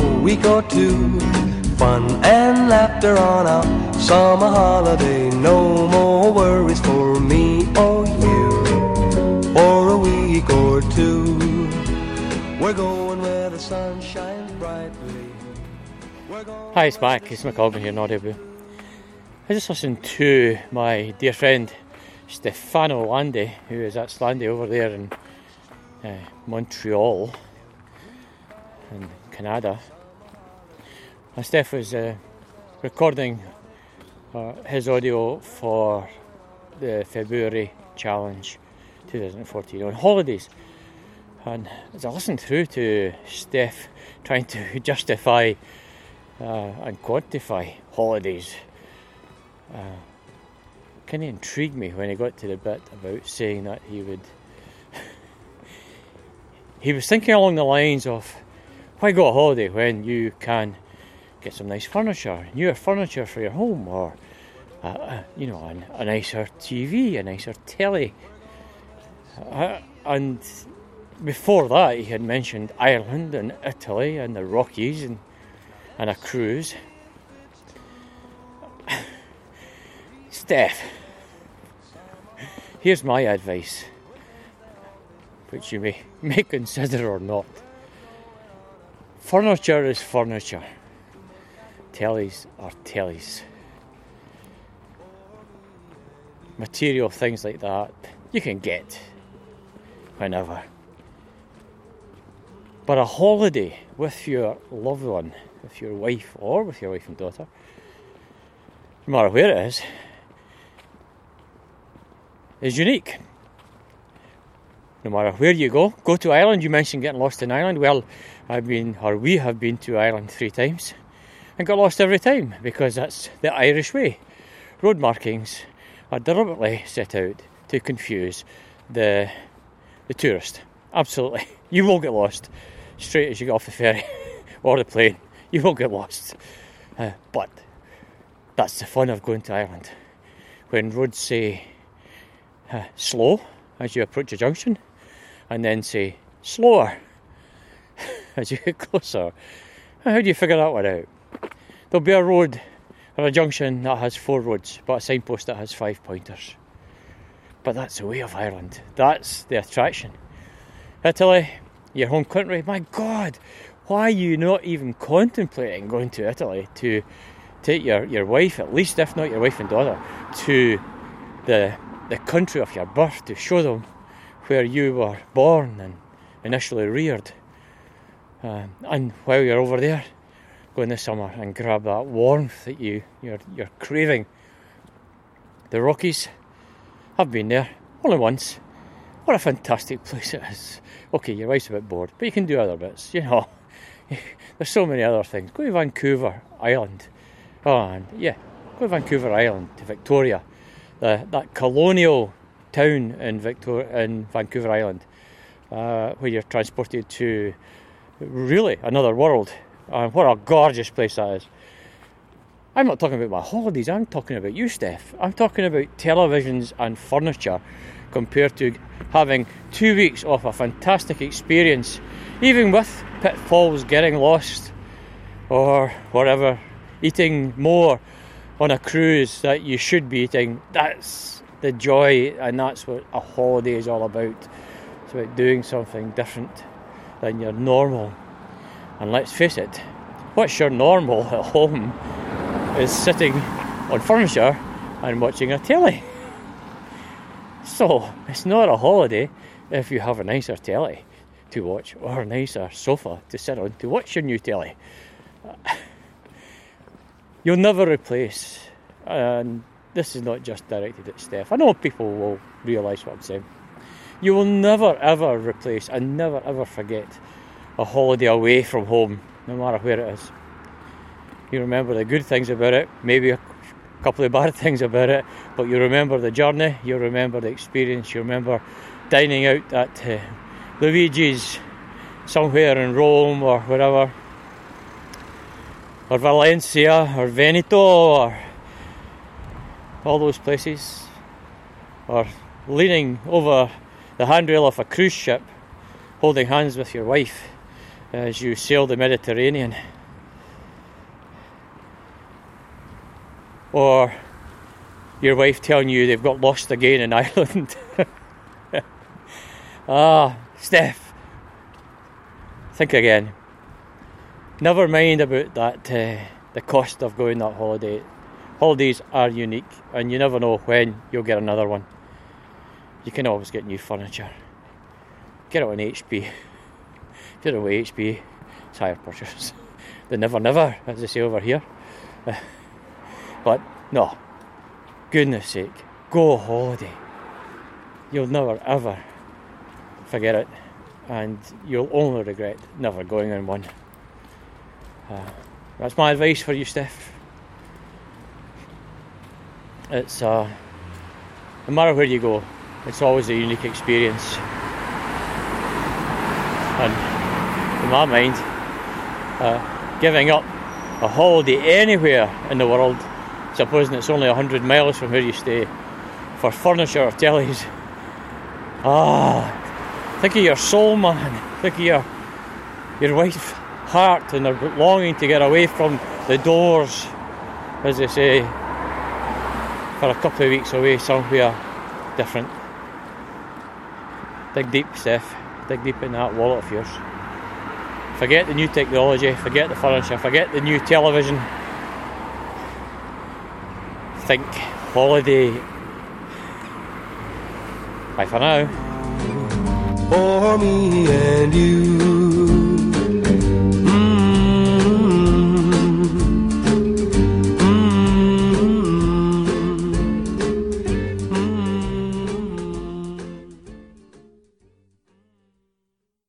a week or two. Fun and laughter on a summer holiday. No more worries for me or you for a week or two. We're going where the sun shines brightly. Hi, it's Mac. It's McColgan here in Audible. I just listened to my dear friend Stefano Landi, who is at Slandy over there in Montreal in Canada. And Steph was recording his audio for the February Challenge 2014 on holidays. And as I listened through to Steph trying to justify and quantify holidays, kind of intrigued me when he got to the bit about saying that he would he was thinking along the lines of, why go on holiday when you can get some nice furniture, newer furniture for your home, or a nicer TV, a nicer telly. And before that he had mentioned Ireland and Italy and the Rockies and a cruise. Steph, here's my advice, which you may consider or not. Furniture is furniture. Tellies are tellies. Material things like that you can get whenever. But a holiday with your loved one, with your wife or with your wife and daughter, no matter where it is unique. No matter where you go to Ireland. You mentioned getting lost in Ireland. Well, we have been to Ireland 3 times and got lost every time, because that's the Irish way. Road markings are deliberately set out to confuse the tourist. Absolutely. You will get lost straight as you get off the ferry or the plane. You will get lost. But that's the fun of going to Ireland. When roads say slow as you approach a junction, and then say slower as you get closer. How do you figure that one out? There'll be a road or a junction that has 4 roads, but a signpost that has 5 pointers. But that's the way of Ireland. That's the attraction. Italy, your home country. My God, why are you not even contemplating going to Italy to take your wife, at least if not your wife and daughter, to the country of your birth, to show them where you were born and initially reared. And while you're over there, go in the summer and grab that warmth that you're craving. The Rockies, I've been there only once. What a fantastic place it is. Okay, your wife's a bit bored, but you can do other bits, you know. There's so many other things. Go to Vancouver Island. Go to Vancouver Island, to Victoria. That colonial town in Vancouver Island, where you're transported to really another world. What a gorgeous place that is. I'm not talking about my holidays, I'm talking about you, Steph. I'm talking about televisions and furniture compared to having 2 weeks of a fantastic experience, even with pitfalls, getting lost or whatever, eating more on a cruise that you should be eating. That's the joy, and that's what a holiday is all about. It's about doing something different than your normal. And let's face it, what's your normal at home is sitting on furniture and watching a telly. So it's not a holiday if you have a nicer telly to watch or a nicer sofa to sit on to watch your new telly. You'll never replace, and this is not just directed at Steph, I know people will realise what I'm saying. You will never ever replace and never ever forget a holiday away from home, no matter where it is. You remember the good things about it, maybe a couple of bad things about it, but you remember the journey, you remember the experience, you remember dining out at Luigi's somewhere in Rome or wherever, or Valencia or Veneto or all those places, or leaning over the handrail of a cruise ship holding hands with your wife as you sail the Mediterranean. Or your wife telling you they've got lost again in Ireland. Steph, think again. Never mind about that, the cost of going that holiday. Holidays are unique, and you never know when you'll get another one. You can always get new furniture. Get it on HP. Get it with HP. It's hire purchase. The never, as they say over here. But no, goodness sake, go holiday. You'll never ever forget it, and you'll only regret never going on one. That's my advice for you, Steph. It's no matter where you go, it's always a unique experience. And in my mind, giving up a holiday anywhere in the world, supposing it's only 100 miles from where you stay, for furniture or tellies, think of your soul, man. Think of your wife's heart and her longing to get away from the doors, as they say, for a couple of weeks away somewhere different. Dig deep, Steph. Dig deep in that wallet of yours. Forget the new technology, forget the furniture, forget the new television. Think holiday. Bye for now. For me and you.